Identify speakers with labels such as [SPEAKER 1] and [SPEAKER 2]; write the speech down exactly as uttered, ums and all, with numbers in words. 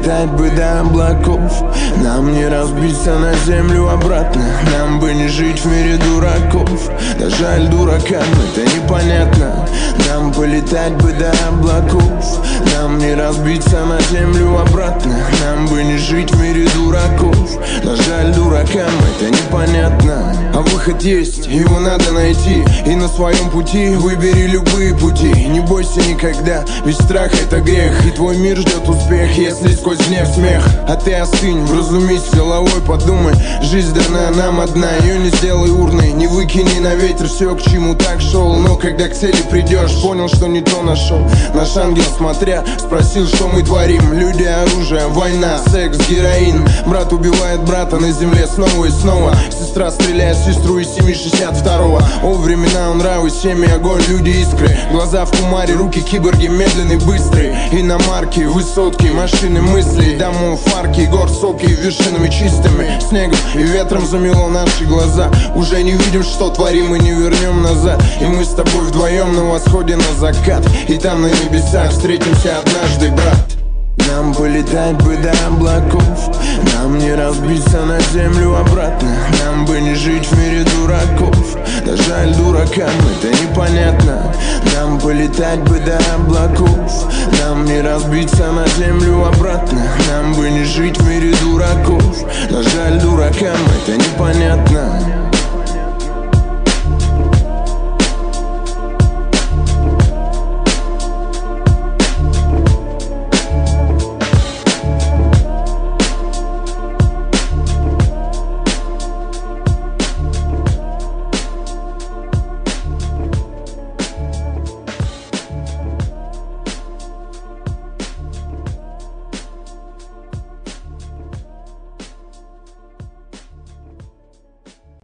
[SPEAKER 1] полетать бы до облаков. Нам не разбиться на землю обратно, нам бы не жить в мире дураков. Да жаль дуракам, это непонятно. Нам полетать бы до облаков, нам не разбиться на землю обратно, нам бы не жить в мире дураков. Да жаль дуракам, это непонятно. А выход есть, его надо найти, и на своем пути выбери любые пути. Не бойся никогда, ведь страх это грех, и твой мир ждет успех, если сквозь гнев смех. А ты остынь, вразумись головой, подумай, жизнь дана нам одна, ее не сделай урной, не выкини на ветер все, к чему так шел. Но когда к цели придешь, понял, что не то нашел. Наш ангел, смотря, спросил, что мы творим. Люди, оружие, война, секс, героин. Брат убивает брата на земле снова и снова. Сестра стреляет в сестру из семь шестьдесят второго. О, времена, нравы, семьи, огонь, люди, искры. Глаза в кумаре, руки киборги, медленный, быстрый. Иномарки, высотки, машины мыслей, домов, арки, гор, соки, вершинами чистыми. Снегом и ветром замело наши глаза. Уже не видим, что творим, и не вернем назад. И мы с тобой вдвоем на восходе на закат, и там на небесах встретимся однажды, брат. Нам полетать бы до облаков, нам не разбиться на землю обратно, нам бы не жить в мире дураков. Да жаль дуракам, это непонятно. Нам полетать бы до облаков, нам не разбиться на землю обратно, нам бы не жить в мире дураков. Да жаль дуракам, это непонятно.